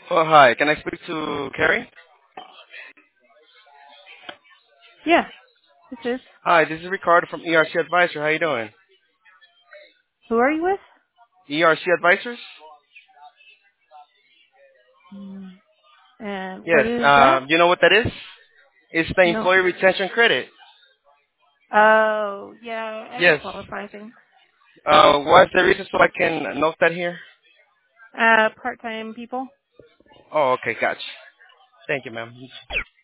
Oh, hi. Can I speak to Carrie? Yeah, this is. Hi, this is Ricardo from ERC Advisor. How you doing? Who are you with? ERC Advisors? Mm. And what Yes. is that? You know what that is? It's the No. Employee Retention Credit. Oh, yeah, I don't Yes. qualify, thanks. What's the reason so I can note that here? Part-time people. Oh, okay. Gotcha. Thank you, ma'am.